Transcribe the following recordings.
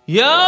یا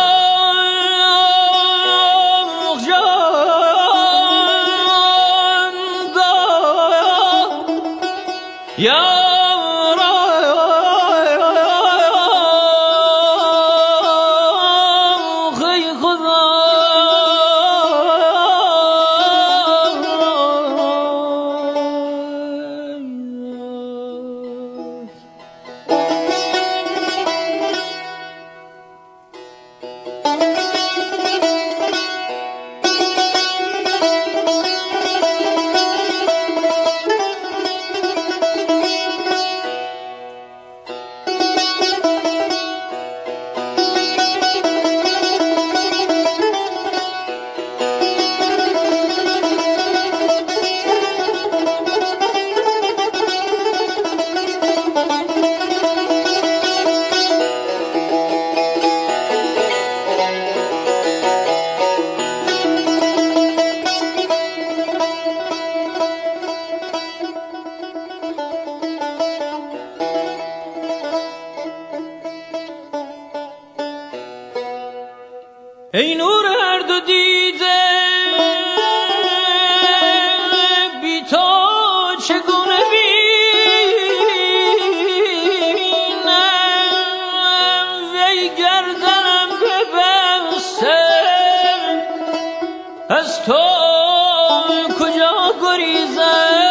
ای نور هر دو دیده بی تو چگونه بینم وی گردنم ببسته از تو کجا گریزم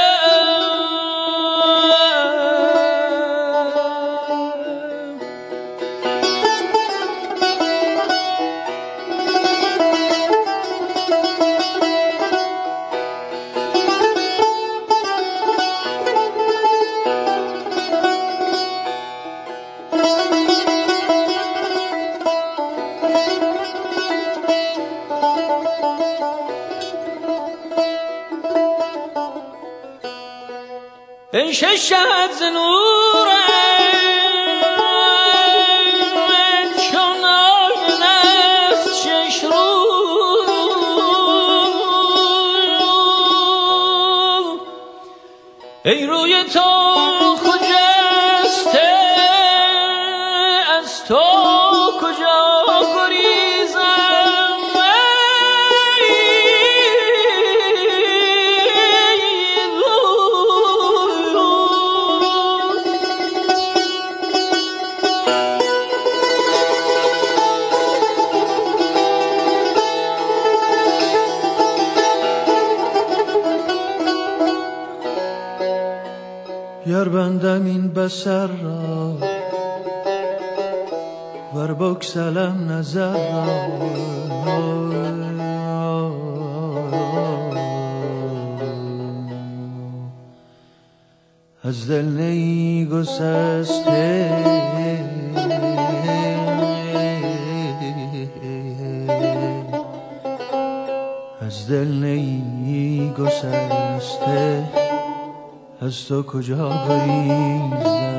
ای ششت ز نورت چون آینه است شش رو ای روی تو خجسته از تو کجا گریزم گر بندم این بسر را ور بگسلم نظر را از دل نی گسسته از دل نی گسسته از تو کجا گریزم